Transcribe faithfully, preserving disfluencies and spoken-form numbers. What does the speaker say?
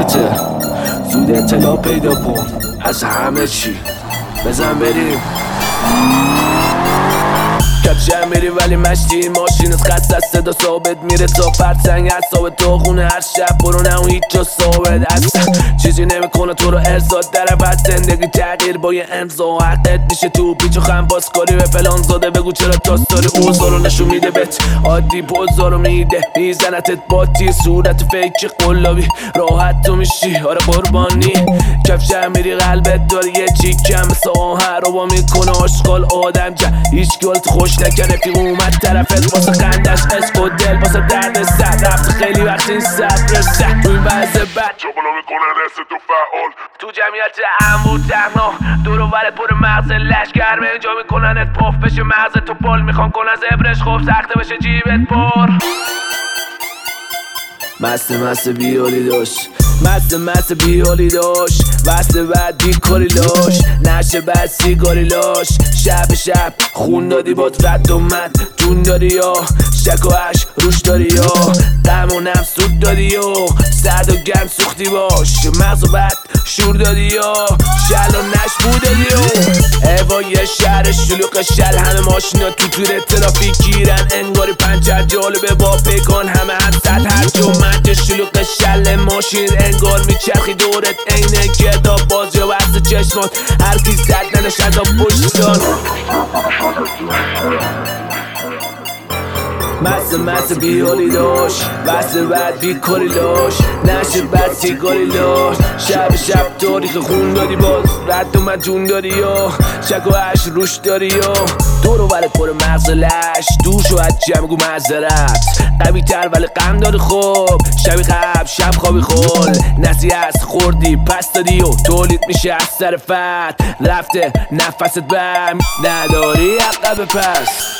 غلطه. زود اطلاع پیدا کن از همه چی، بزن بریم. کفشم میری ولی مشتی ماشین از خط از صدا ثابت میره تا فرسنگ اصابه تو خونه هر شب برو نه اون هیچ جا ثابت اصلا چیزی نمیکنه تو رو ارزاد در عوض زندگی تغییر با یه امضا حقت میشه تو پیچ و خم بازکاری به فلان زاده بگو چرا تاستاری اوزارو نشون میده بهت عادی بازارو میده میزنتت با تی صورت فیک قلابی راحت تو میشی آره قربانی. کفشم میری قلبت داری یه چیکم مثل آهن رو با میکنه آشغال آدم جا هیچ گلت خوش نکنه فیق اومد طرفت واسه خندش عشق و دل واسه درد سر رفت خیلی وقت این صبر سر تو این وضع بد چابالا میکنه رست تو فعال تو جمعیت امو تنها دور و برت پر مغز لشگر به اینجا میکننت پاف بشه مغز تو بال میخوان کن از ابرش خوب سخته بشه جیبت پر مست مست بیالی داشت مست مست بیالی داشت وست بعد بیکاری لاش نشه بعد سیگاری لاش شب شب خون دادی باد رد و مد جون داری یا شک و عش روش داری یا غم و نم سود دادی یا سرد و گرم سوختی باش مغز و بد شور دادی یا شل و نشبو دادی یا ایوای شهر شلوغ شل همه ماشینا تو تور ترافیک گیرن انگاری پنچر جالبه با پیکان همه حدسد هر جمعت شلوغ شل ماشین انگار میچرخی دورت اینه گرداب باز یا بست چشمات هر کی زد ننش از آب پشتان مست مست بیالی داشت بست بعد بیکاری داشت نشه بعد سیگاری داشت شب شب تاریخ خون دادی باز رد و مجون داری یا شک و عش روش داری یا دور و برت پر مغز لش دوش و عجم گو معذرت قوی تر ولی غم داری خوب شبی قبل شب خوابی خول نسی از خوردی پس دادی و تولید میشه از سر فت رفته نفست بم نداری عقب پس